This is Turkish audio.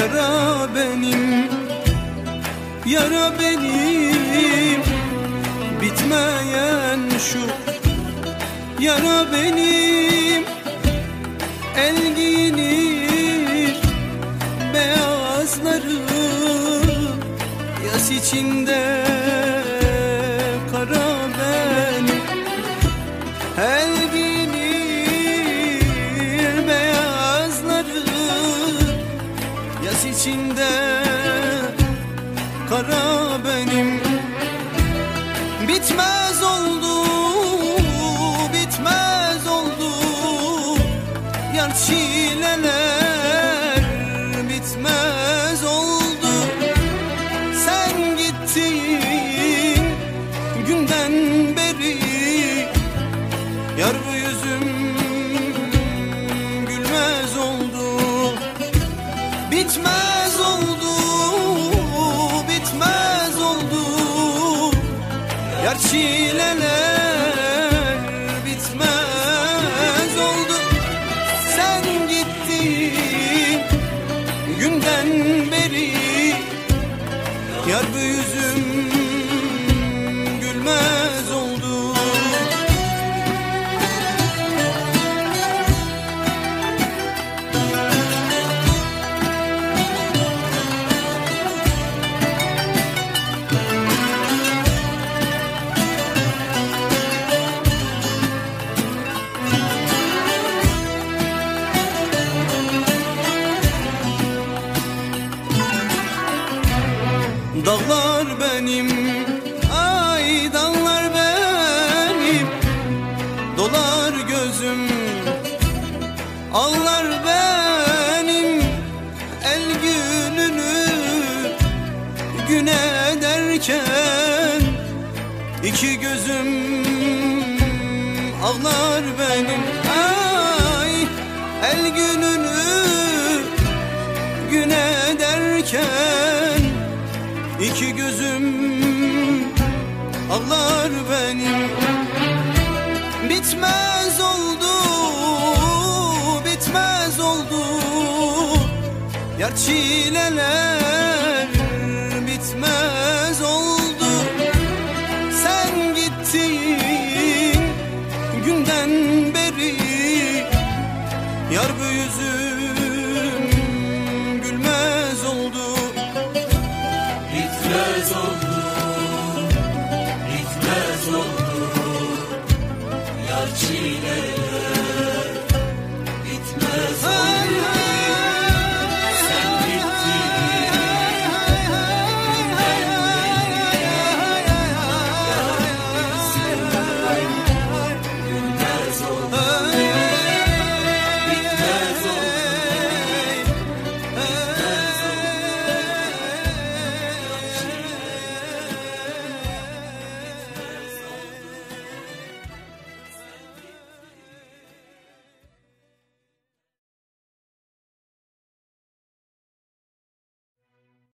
yara benim, yara benim, bitmeyen şu yara benim. El giyinir beyazları, yas içinde kara benim. El giyinir beyazları, yas içinde kara benim. Bitmez oldu, bitmez oldu yar çileler, bitmez oldu. Sen gittin günden beri, yar bu yüzüm gülmez oldu. Bitmez oldu, bitmez oldu yar çileler, bitmez oldu. Sen gittin günden beri, yar bu yüzüm gülmez oldu. Dağlar benim, ay dağlar benim, dolar gözüm, ağlar benim. El gününü güne ederken, iki gözüm ağlar benim. Ay el gününü güne ederken, İki gözüm ağlar benim. Bitmez oldu, bitmez oldu yar çileler,